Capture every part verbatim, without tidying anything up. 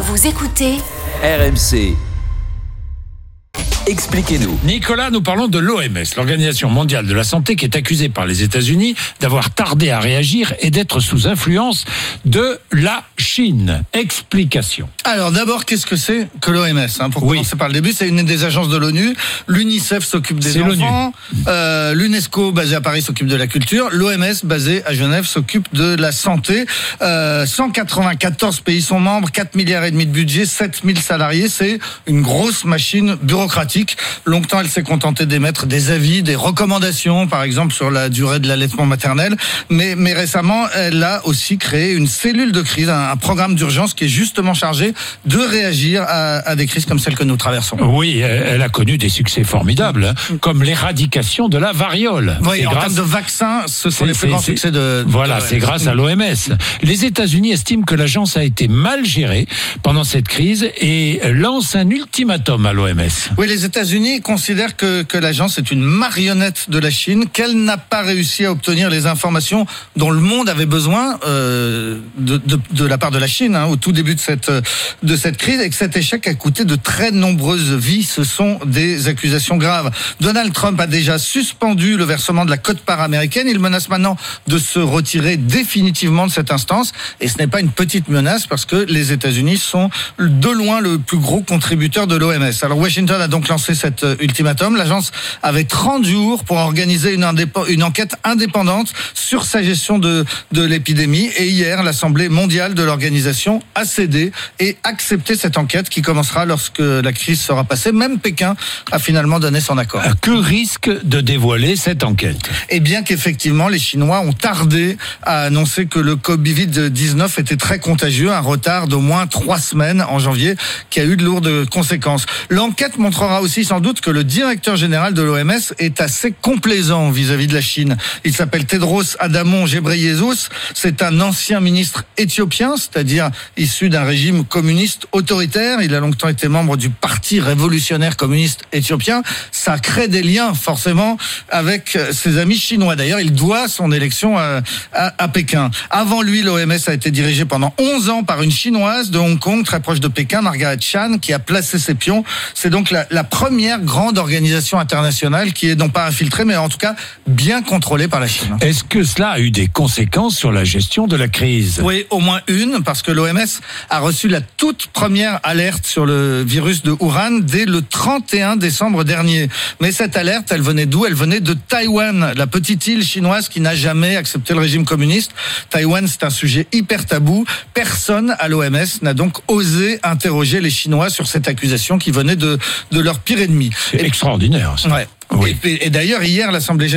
Vous écoutez R M C. Expliquez-nous. Nicolas, nous parlons de l'O M S, l'Organisation mondiale de la santé, qui est accusée par les États-Unis d'avoir tardé à réagir et d'être sous influence de la Chine. Explication. Alors d'abord, qu'est-ce que c'est que l'O M S hein, Pour oui. commencer par le début, c'est une des agences de l'ONU. L'UNICEF s'occupe des c'est enfants. Euh, L'UNESCO, basé à Paris, s'occupe de la culture. L'O M S, basé à Genève, s'occupe de la santé. Euh, cent quatre-vingt-quatorze pays sont membres, quatre milliards et demi de budget, sept mille salariés. C'est une grosse machine bureaucratique. Longtemps, elle s'est contentée d'émettre des avis, des recommandations, par exemple sur la durée de l'allaitement maternel. Mais, mais récemment, elle a aussi créé une cellule de crise, un, un programme d'urgence qui est justement chargé de réagir à, à des crises comme celle que nous traversons. Oui, elle a connu des succès formidables, hein, comme l'éradication de la variole. Oui, c'est en grâce... termes de vaccins, ce sont c'est, les plus grands c'est, succès de... Voilà, de c'est grâce à l'O M S. Les États-Unis estiment que l'agence a été mal gérée pendant cette crise et lancent un ultimatum à l'O M S. Oui, les États-Unis considèrent que, que l'agence est une marionnette de la Chine, qu'elle n'a pas réussi à obtenir les informations dont le monde avait besoin euh, de, de, de la part de la Chine hein, au tout début de cette, de cette crise, et que cet échec a coûté de très nombreuses vies. Ce sont des accusations graves. Donald Trump a déjà suspendu le versement de la quote-part américaine. Il menace maintenant de se retirer définitivement de cette instance, et ce n'est pas une petite menace parce que les États-Unis sont de loin le plus gros contributeur de l'O M S. Alors Washington a donc lancé cette ultimatum. L'agence avait trente jours pour organiser une, indép- une enquête indépendante sur sa gestion de, de l'épidémie. Et hier, l'Assemblée mondiale de l'organisation a cédé et accepté cette enquête qui commencera lorsque la crise sera passée. Même Pékin a finalement donné son accord. Que risque de dévoiler cette enquête ? Et bien qu'effectivement, les Chinois ont tardé à annoncer que le covid dix-neuf était très contagieux, un retard d'au moins trois semaines en janvier qui a eu de lourdes conséquences. L'enquête montrera aussi sans doute que le directeur général de l'O M S est assez complaisant vis-à-vis de la Chine. Il s'appelle Tedros Adhanom Ghebreyesus. C'est un ancien ministre éthiopien, c'est-à-dire issu d'un régime communiste autoritaire. Il a longtemps été membre du Parti révolutionnaire communiste éthiopien. Ça crée des liens forcément avec ses amis chinois. D'ailleurs, il doit son élection à, à, à Pékin. Avant lui, l'O M S a été dirigé pendant onze ans par une chinoise de Hong Kong, très proche de Pékin, Margaret Chan, qui a placé ses pions. C'est donc la, la première grande organisation internationale qui est non pas infiltrée, mais en tout cas bien contrôlée par la Chine. Est-ce que cela a eu des conséquences sur la gestion de la crise ? Oui, au moins une, parce que l'O M S a reçu la toute première alerte sur le virus de Wuhan dès le trente et un décembre dernier. Mais cette alerte, elle venait d'où ? Elle venait de Taïwan, la petite île chinoise qui n'a jamais accepté le régime communiste. Taïwan, c'est un sujet hyper tabou. Personne à l'O M S n'a donc osé interroger les Chinois sur cette accusation qui venait de, de leur pire ennemi. C'est et, extraordinaire. Ça. Ouais. Oui. Et, et d'ailleurs, hier, l'Assemblée,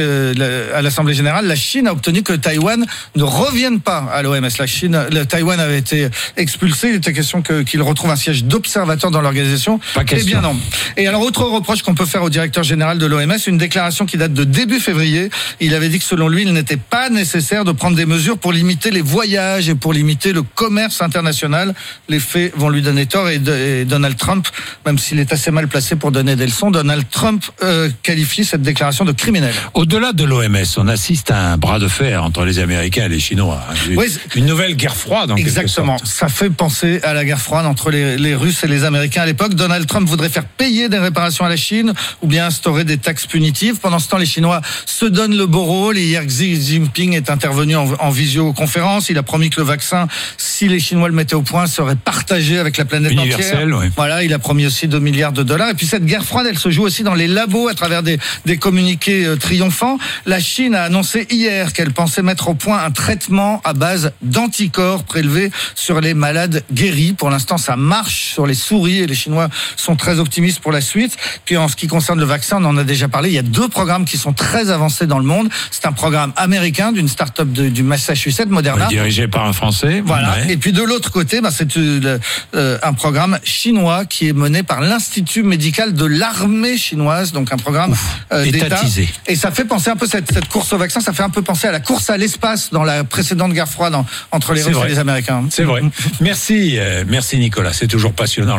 à l'Assemblée générale, la Chine a obtenu que Taïwan ne revienne pas à l'O M S. La Chine, le Taïwan avait été expulsé. Il était question que, qu'il retrouve un siège d'observateur dans l'organisation. Pas question. Eh bien non. Et alors, autre reproche qu'on peut faire au directeur général de l'O M S, une déclaration qui date de début février. Il avait dit que selon lui, il n'était pas nécessaire de prendre des mesures pour limiter les voyages et pour limiter le commerce international. Les faits vont lui donner tort, et, de, et Donald Trump, même s'il est assez mal placé pour donner des leçons, Donald Trump euh, qualifie cette déclaration de criminelle. Au-delà de l'O M S, on assiste à un bras de fer entre les Américains et les Chinois. Oui, une nouvelle guerre froide, en exactement. quelque sorte. Ça fait penser à la guerre froide entre les, les Russes et les Américains à l'époque. Donald Trump voudrait faire payer des réparations à la Chine ou bien instaurer des taxes punitives. Pendant ce temps, les Chinois se donnent le beau rôle. Et hier, Xi Jinping est intervenu en, en visioconférence. Il a promis que le vaccin, si les Chinois le mettaient au point, serait partagé avec la planète Universel, entière. Oui. Voilà, il a promis aussi deux milliards de dollars. Et puis cette guerre froide, elle se joue aussi dans les labos à travers des Des, des communiqués euh, triomphants. La Chine a annoncé hier qu'elle pensait mettre au point un traitement à base d'anticorps prélevés sur les malades guéris. Pour l'instant, ça marche sur les souris et les Chinois sont très optimistes pour la suite. Puis en ce qui concerne le vaccin, on en a déjà parlé, il y a deux programmes qui sont très avancés dans le monde. C'est un programme américain d'une start-up de, du Massachusetts, Moderna. Oui, dirigé par un Français. Voilà. Ouais. Et puis de l'autre côté, bah, c'est euh, euh, un programme chinois qui est mené par l'Institut médical de l'armée chinoise, donc un programme euh, d'État. Et ça fait penser un peu cette, cette course au vaccin, ça fait un peu penser à la course à l'espace dans la précédente guerre froide en, entre les Russes et les Américains. C'est vrai. Merci, euh, merci Nicolas, c'est toujours passionnant.